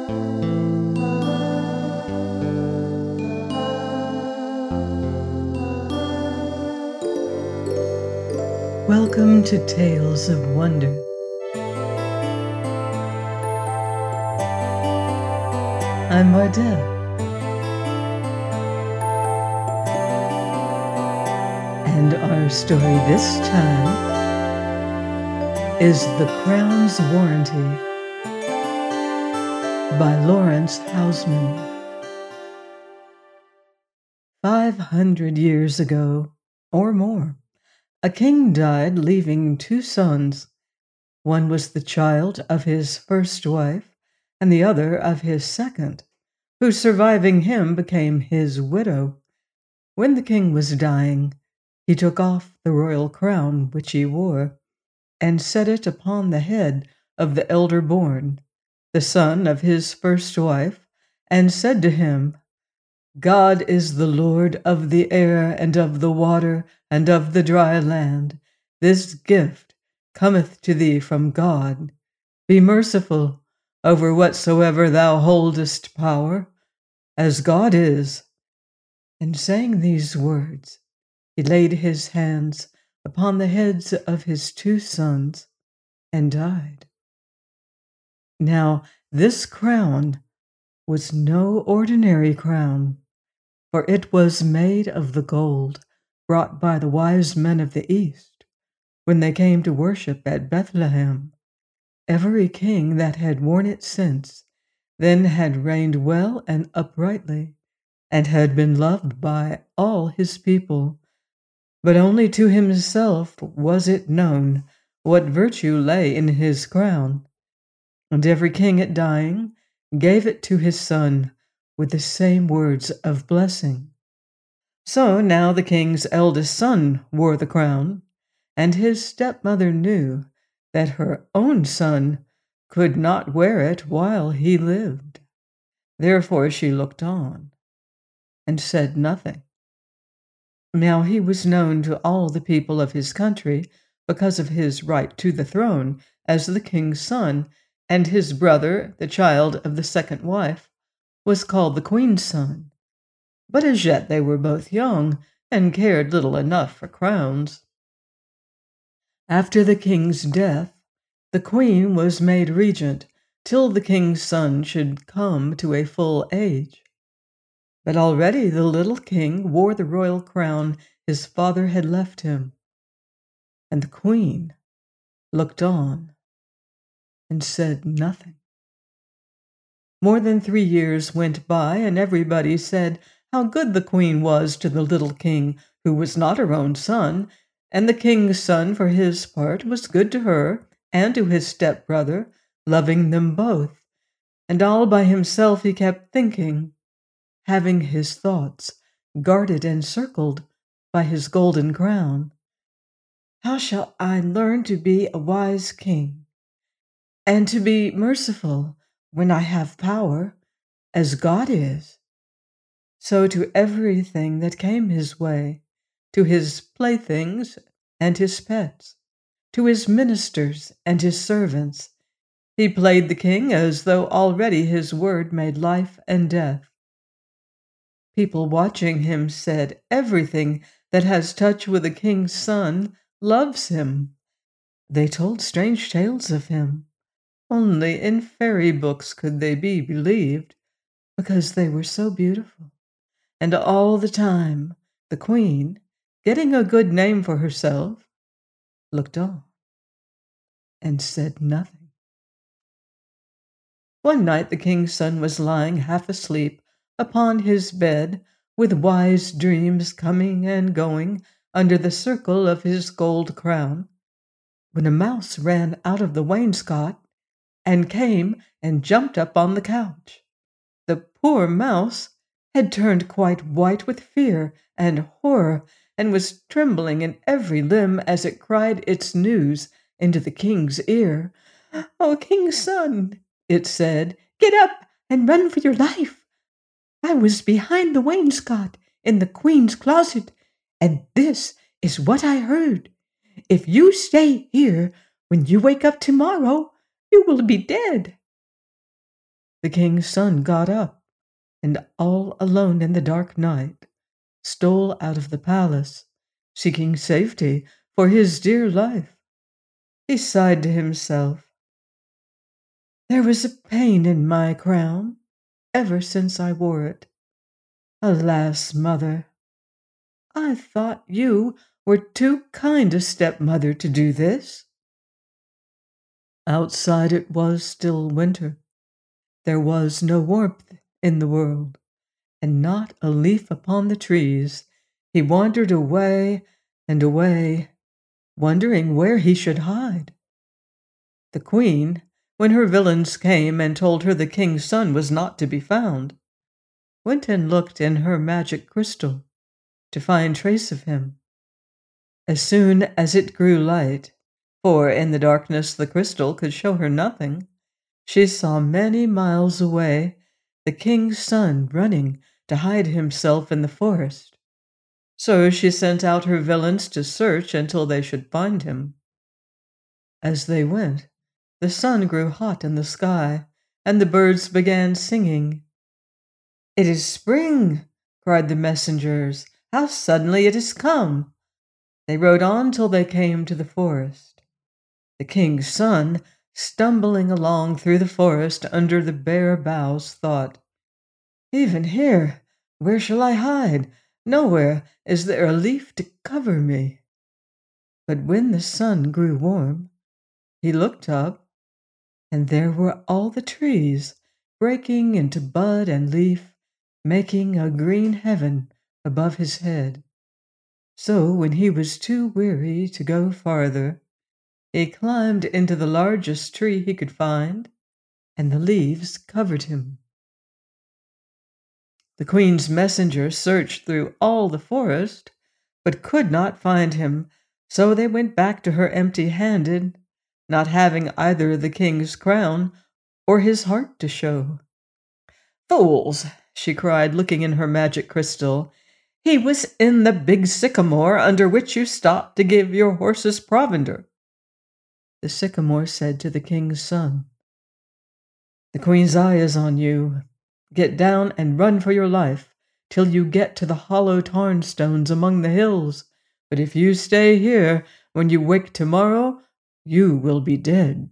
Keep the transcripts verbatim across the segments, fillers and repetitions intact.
Welcome to Tales of Wonder. I'm Mardell, and our story this time is The Crown's Warranty by Lawrence Hausman. Five hundred years ago, or more, a king died, leaving two sons. One was the child of his first wife, and the other of his second, who, surviving him, became his widow. When the king was dying, he took off the royal crown which he wore, and set it upon the head of the elder born, the son of his first wife, and said to him, God is the Lord of the air and of the water and of the dry land. This gift cometh to thee from God. Be merciful over whatsoever thou holdest power, as God is. And saying these words, he laid his hands upon the heads of his two sons and died. Now this crown was no ordinary crown, for it was made of the gold brought by the wise men of the East when they came to worship at Bethlehem. Every king that had worn it since then had reigned well and uprightly, and had been loved by all his people. But only to himself was it known what virtue lay in his crown. And every king at dying gave it to his son with the same words of blessing. So now the king's eldest son wore the crown, and his stepmother knew that her own son could not wear it while he lived. Therefore she looked on and said nothing. Now he was known to all the people of his country because of his right to the throne as the king's son, and his brother, the child of the second wife, was called the queen's son. But as yet they were both young, and cared little enough for crowns. After the king's death, the queen was made regent till the king's son should come to a full age. But already the little king wore the royal crown his father had left him, and the queen looked on and said nothing. More than three years went by, and everybody said how good the queen was to the little king, who was not her own son, and the king's son, for his part, was good to her and to his stepbrother, loving them both. And all by himself he kept thinking, having his thoughts guarded and circled by his golden crown. How shall I learn to be a wise king, and to be merciful when I have power, as God is? So to everything that came his way, to his playthings and his pets, to his ministers and his servants, he played the king as though already his word made life and death. People watching him said, everything that has touch with a king's son loves him. They told strange tales of him. Only in fairy books could they be believed, because they were so beautiful. And all the time, the queen, getting a good name for herself, looked on and said nothing. One night the king's son was lying half asleep upon his bed, with wise dreams coming and going under the circle of his gold crown, when a mouse ran out of the wainscot and came and jumped up on the couch. The poor mouse had turned quite white with fear and horror, and was trembling in every limb as it cried its news into the king's ear. "O king's son," it said, "get up and run for your life. I was behind the wainscot in the queen's closet, and this is what I heard. If you stay here, when you wake up tomorrow, you will be dead." the king's son got up, and all alone in the dark night, stole out of the palace, seeking safety for his dear life. He sighed to himself, "There was a pain in my crown ever since I wore it. Alas, mother, I thought you were too kind a stepmother to do this." Outside it was still winter. There was no warmth in the world, and not a leaf upon the trees. He wandered away and away, wondering where he should hide. The queen, when her villains came and told her the king's son was not to be found, went and looked in her magic crystal to find trace of him. As soon as it grew light, for in the darkness the crystal could show her nothing, she saw many miles away the king's son running to hide himself in the forest. So she sent out her villains to search until they should find him. As they went, the sun grew hot in the sky, and the birds began singing. "It is spring!" cried the messengers. "How suddenly it has come!" They rode on till they came to the forest. The king's son, stumbling along through the forest under the bare boughs, thought, "Even here, where shall I hide? Nowhere is there a leaf to cover me." But when the sun grew warm, he looked up, and there were all the trees breaking into bud and leaf, making a green heaven above his head. So when he was too weary to go farther, he climbed into the largest tree he could find, and the leaves covered him. The queen's messenger searched through all the forest, but could not find him, so they went back to her empty-handed, not having either the king's crown or his heart to show. "Fools!" she cried, looking in her magic crystal. "He was in the big sycamore under which you stopped to give your horses provender." The sycamore said to the king's son, "The queen's eye is on you. Get down and run for your life till you get to the hollow tarn stones among the hills. But if you stay here, when you wake tomorrow, you will be dead."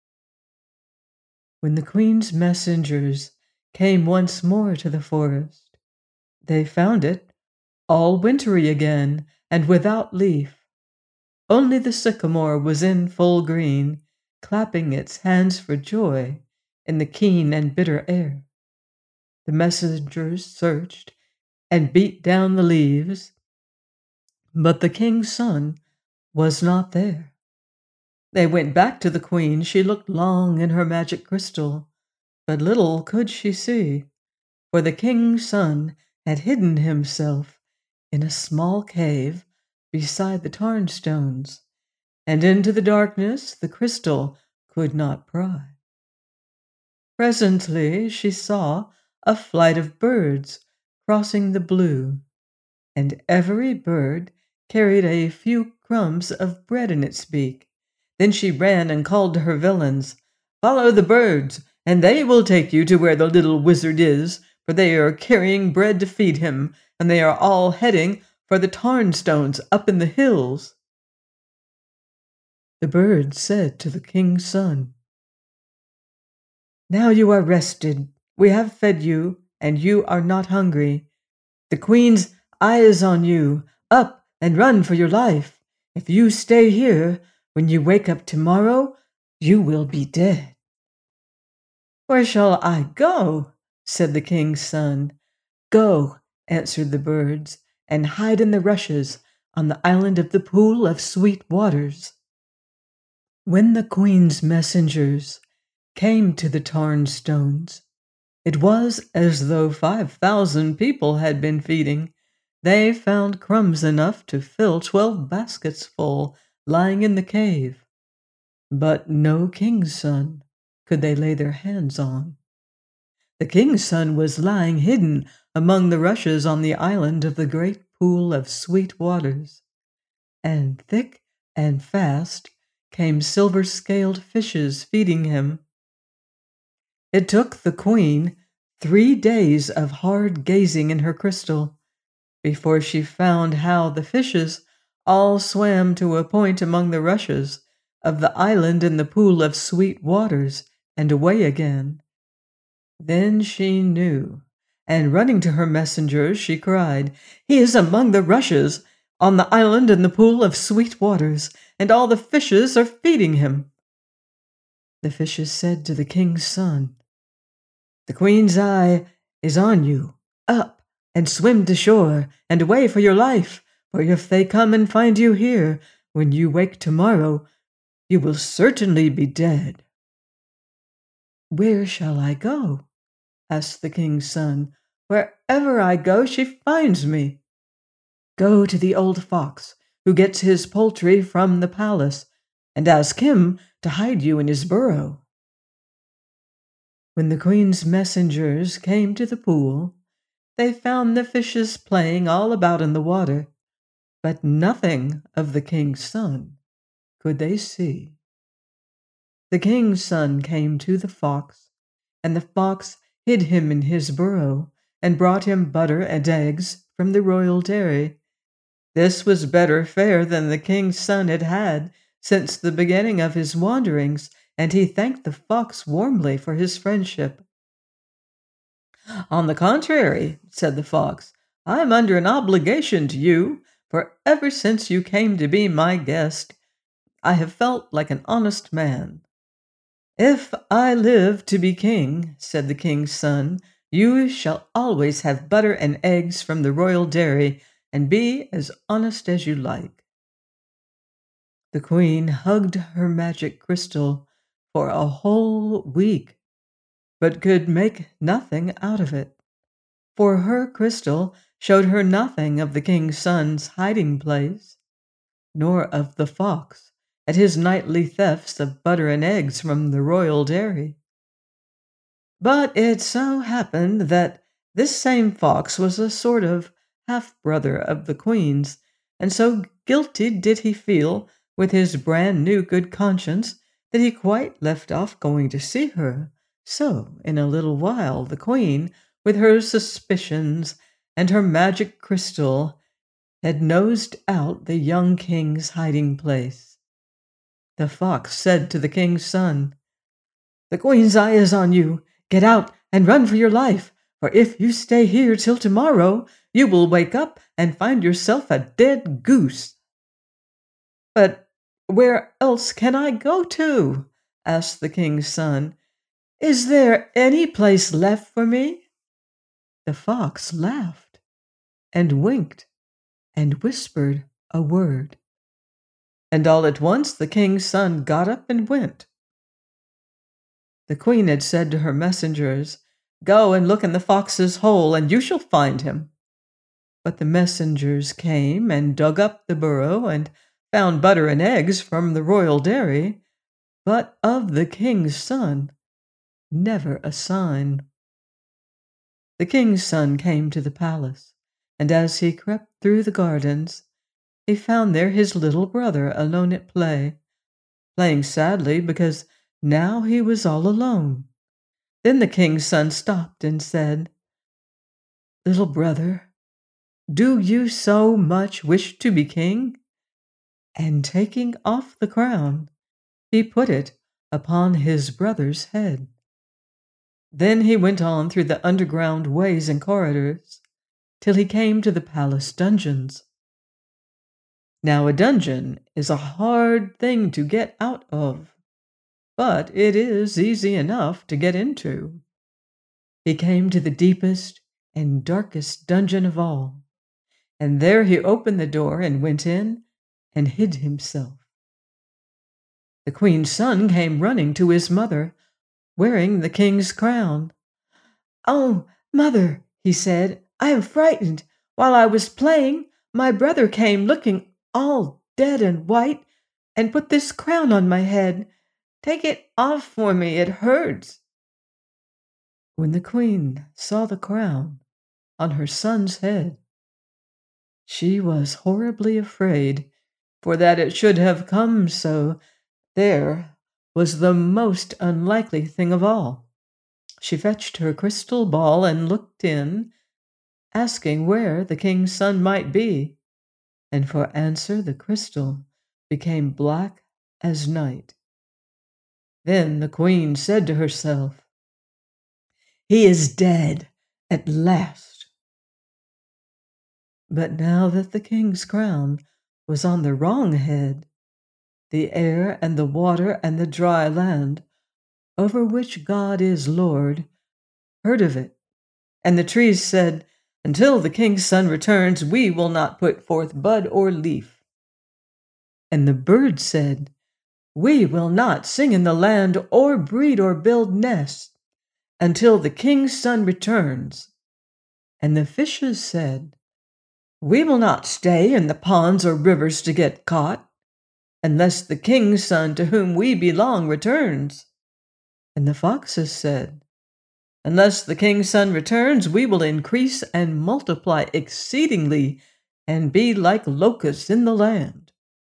When the queen's messengers came once more to the forest, they found it all wintry again and without leaf. Only the sycamore was in full green, clapping its hands for joy in the keen and bitter air. The messengers searched and beat down the leaves, but the king's son was not there. They went back to the queen. She looked long in her magic crystal, but little could she see, for the king's son had hidden himself in a small cave beside the tarn stones, and into the darkness the crystal could not pry. Presently she saw a flight of birds crossing the blue, and every bird carried a few crumbs of bread in its beak. Then she ran and called to her villains, "Follow the birds, and they will take you to where the little wizard is, for they are carrying bread to feed him, and they are all heading for the tarn stones up in the hills." The birds said to the king's son, "Now you are rested. We have fed you, and you are not hungry. The queen's eye is on you. Up and run for your life. If you stay here, when you wake up tomorrow, you will be dead." "Where shall I go?" said the king's son. "Go," answered the birds, "and hide in the rushes on the island of the pool of sweet waters." When the queen's messengers came to the tarn stones, it was as though five thousand people had been feeding. They found crumbs enough to fill twelve baskets full lying in the cave, but no king's son could they lay their hands on. The king's son was lying hidden among the rushes on the island of the great pool of sweet waters, and thick and fast came silver-scaled fishes feeding him. It took the queen three days of hard gazing in her crystal before she found how the fishes all swam to a point among the rushes of the island in the pool of sweet waters and away again. Then she knew, and running to her messengers, she cried, "He is among the rushes, on the island in the pool of sweet waters, and all the fishes are feeding him." The fishes said to the king's son, "The queen's eye is on you. Up and swim to shore, and away for your life, for if they come and find you here, when you wake tomorrow, you will certainly be dead." "Where shall I go?" asked the king's son. "Wherever I go, she finds me." "Go to the old fox, who gets his poultry from the palace, and ask him to hide you in his burrow." When the queen's messengers came to the pool, they found the fishes playing all about in the water, but nothing of the king's son could they see. The king's son came to the fox, and the fox hid him in his burrow and brought him butter and eggs from the royal dairy. This was better fare than the king's son had had since the beginning of his wanderings, and he thanked the fox warmly for his friendship. "On the contrary," said the fox, "I am under an obligation to you, for ever since you came to be my guest, I have felt like an honest man." "If I live to be king," said the king's son, "you shall always have butter and eggs from the royal dairy, and be as honest as you like." The queen hugged her magic crystal for a whole week, but could make nothing out of it, for her crystal showed her nothing of the king's son's hiding place, nor of the fox at his nightly thefts of butter and eggs from the royal dairy. But it so happened that this same fox was a sort of half-brother of the queen's, and so guilty did he feel with his brand-new good conscience that he quite left off going to see her. So, in a little while, the queen, with her suspicions and her magic crystal, had nosed out the young king's hiding place. The fox said to the king's son, "The queen's eye is on you. Get out and run for your life, for if you stay here till tomorrow, you will wake up and find yourself a dead goose." "But where else can I go to?" asked the king's son. "Is there any place left for me?" The fox laughed and winked and whispered a word, and all at once the king's son got up and went. The queen had said to her messengers, "Go and look in the fox's hole, and you shall find him." But the messengers came and dug up the burrow and found butter and eggs from the royal dairy, but of the king's son never a sign. The king's son came to the palace, and as he crept through the gardens, he found there his little brother alone at play, playing sadly because now he was all alone. Then the king's son stopped and said, "Little brother, do you so much wish to be king?" And taking off the crown, he put it upon his brother's head. Then he went on through the underground ways and corridors, till he came to the palace dungeons. Now a dungeon is a hard thing to get out of, but it is easy enough to get into. He came to the deepest and darkest dungeon of all, and there he opened the door and went in and hid himself. The queen's son came running to his mother, wearing the king's crown. "Oh, mother," he said, "I am frightened. While I was playing, my brother came looking all dead and white and put this crown on my head. Take it off for me, it hurts." When the queen saw the crown on her son's head, she was horribly afraid, for that it should have come so there was the most unlikely thing of all. She fetched her crystal ball and looked in, asking where the king's son might be, and for answer the crystal became black as night. Then the queen said to herself, "He is dead at last." But now that the king's crown was on the wrong head, the air and the water and the dry land, over which God is Lord, heard of it, and the trees said, "Until the king's son returns, we will not put forth bud or leaf." And the birds said, "We will not sing in the land or breed or build nests until the king's son returns." And the fishes said, "We will not stay in the ponds or rivers to get caught unless the king's son to whom we belong returns." And the foxes said, "Unless the king's son returns, we will increase and multiply exceedingly and be like locusts in the land."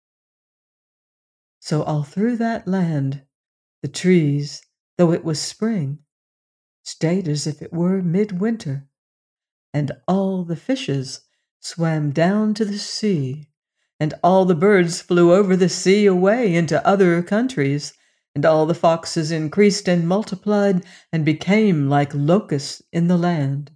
So all through that land, the trees, though it was spring, stayed as if it were midwinter, and all the fishes swam down to the sea, and all the birds flew over the sea away into other countries, and all the foxes increased and multiplied and became like locusts in the land.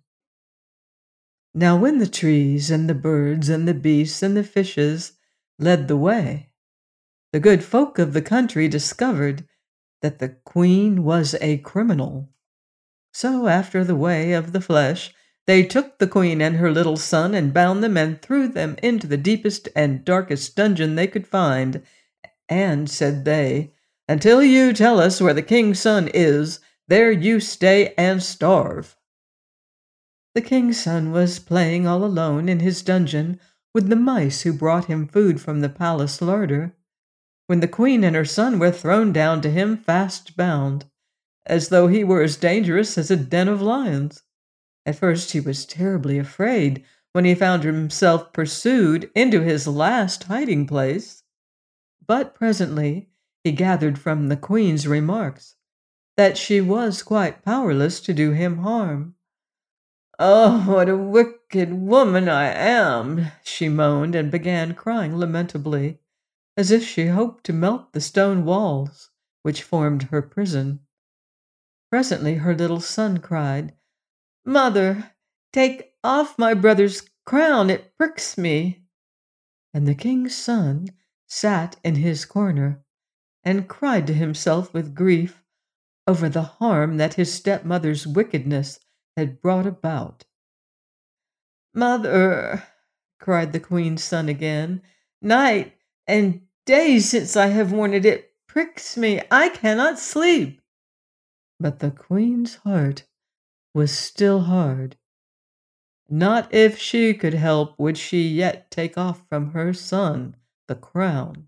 Now when the trees and the birds and the beasts and the fishes led the way, the good folk of the country discovered that the queen was a criminal. So after the way of the flesh, they took the queen and her little son and bound them and threw them into the deepest and darkest dungeon they could find. And, said they, "Until you tell us where the king's son is, there you stay and starve." The king's son was playing all alone in his dungeon with the mice who brought him food from the palace larder, when the queen and her son were thrown down to him fast bound, as though he were as dangerous as a den of lions. At first he was terribly afraid when he found himself pursued into his last hiding place, but presently he gathered from the queen's remarks that she was quite powerless to do him harm. "Oh, what a wicked woman I am!" she moaned, and began crying lamentably, as if she hoped to melt the stone walls which formed her prison. Presently her little son cried, "Mother, take off my brother's crown, it pricks me." And the king's son sat in his corner and cried to himself with grief over the harm that his stepmother's wickedness had brought about. "Mother," cried the queen's son again, "night and day since I have worn it, it pricks me. I cannot sleep." But the queen's heart was still hard. Not if she could help would she yet take off from her son the crown.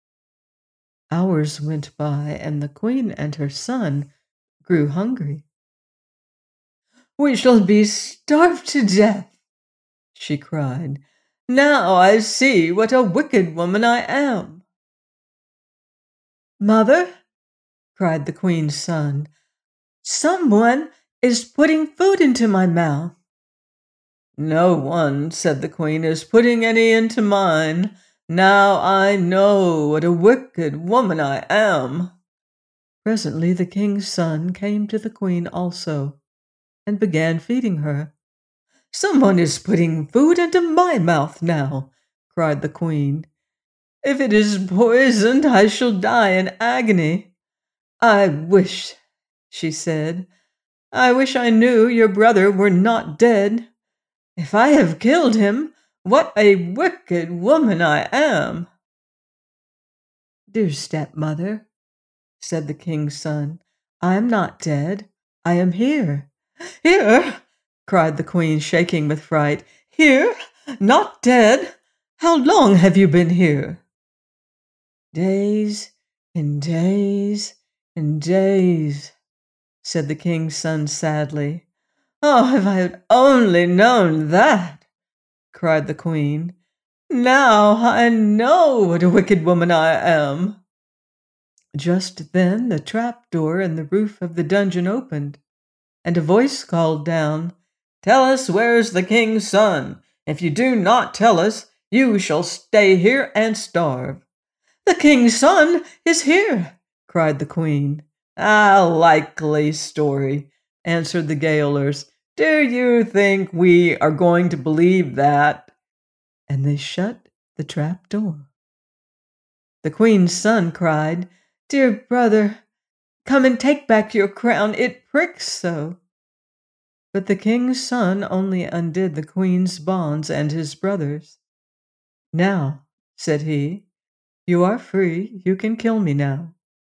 Hours went by, and the queen and her son grew hungry. "We shall be starved to death," she cried. "Now I see what a wicked woman I am." "Mother," cried the queen's son, "someone is putting food into my mouth." "No one," said the queen, "is putting any into mine. Now I know what a wicked woman I am." Presently the king's son came to the queen also, and began feeding her. "Someone is putting food into my mouth now," cried the queen. "If it is poisoned, I shall die in agony. I wish," she said, "I wish I knew your brother were not dead. If I have killed him, what a wicked woman I am." "Dear stepmother," said the king's son, "I am not dead. I am here." "Here!" cried the queen, shaking with fright. "Here! Not dead! How long have you been here?" "Days and days and days," said the king's son sadly. "Oh, if I had only known that!" cried the queen. "Now I know what a wicked woman I am." Just then the trap door in the roof of the dungeon opened, and a voice called down, "Tell us where's the king's son. If you do not tell us, you shall stay here and starve." "The king's son is here," cried the queen. "A likely story," answered the gaolers. "Do you think we are going to believe that?" And they shut the trap door. The queen's son cried, "Dear brother, come and take back your crown. It pricks so." But the king's son only undid the queen's bonds and his brother's. "Now," said he, "you are free. You can kill me now."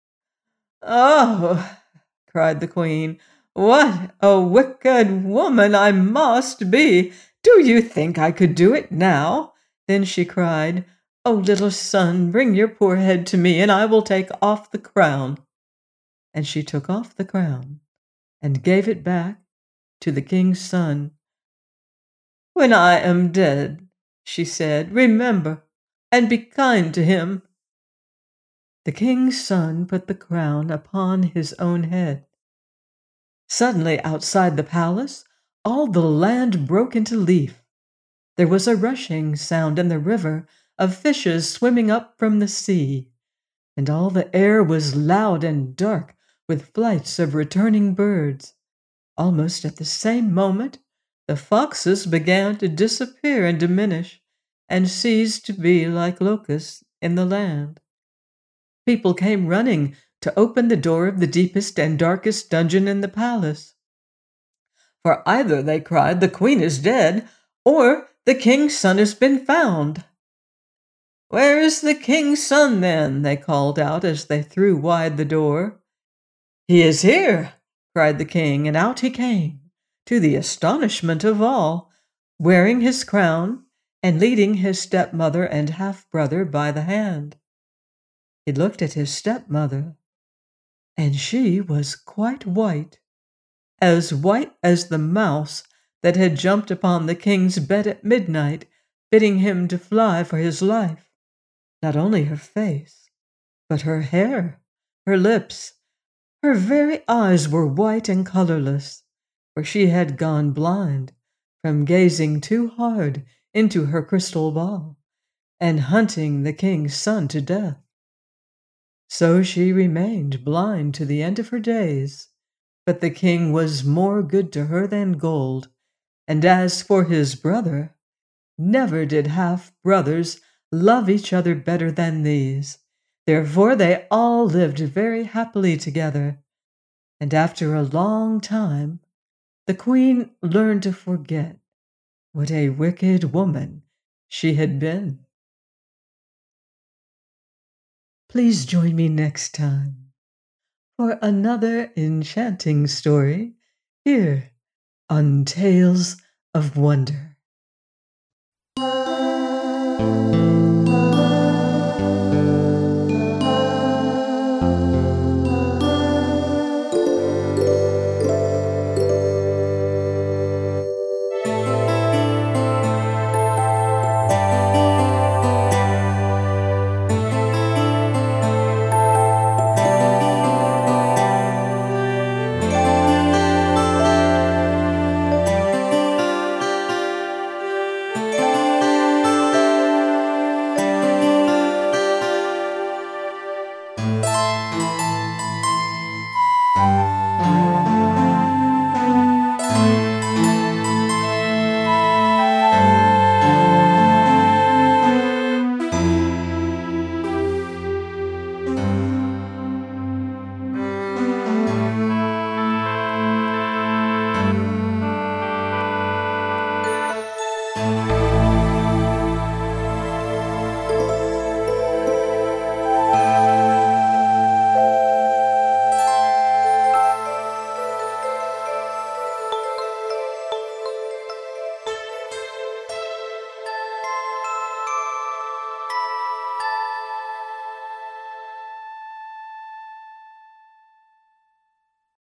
"Oh," cried the queen, "what a wicked woman I must be! Do you think I could do it now?" Then she cried, "Oh, little son, bring your poor head to me, and I will take off the crown." And she took off the crown and gave it back to the king's son. "When I am dead," she said, "remember and be kind to him." The king's son put the crown upon his own head. Suddenly, outside the palace, all the land broke into leaf. There was a rushing sound in the river of fishes swimming up from the sea, and all the air was loud and dark with flights of returning birds. Almost at the same moment, the foxes began to disappear and diminish, and ceased to be like locusts in the land. People came running to open the door of the deepest and darkest dungeon in the palace. For either, they cried, the queen is dead, or the king's son has been found. "Where is the king's son, then?" they called out as they threw wide the door. "He is here," cried the king, and out he came, to the astonishment of all, wearing his crown and leading his stepmother and half-brother by the hand. He looked at his stepmother, and she was quite white, as white as the mouse that had jumped upon the king's bed at midnight, bidding him to fly for his life. Not only her face, but her hair, her lips, her very eyes were white and colorless, for she had gone blind from gazing too hard into her crystal ball and hunting the king's son to death. So she remained blind to the end of her days, but the king was more good to her than gold, and as for his brother, never did half-brothers love each other better than these. Therefore they all lived very happily together, and after a long time the queen learned to forget what a wicked woman she had been. Please join me next time for another enchanting story here on Tales of Wonder.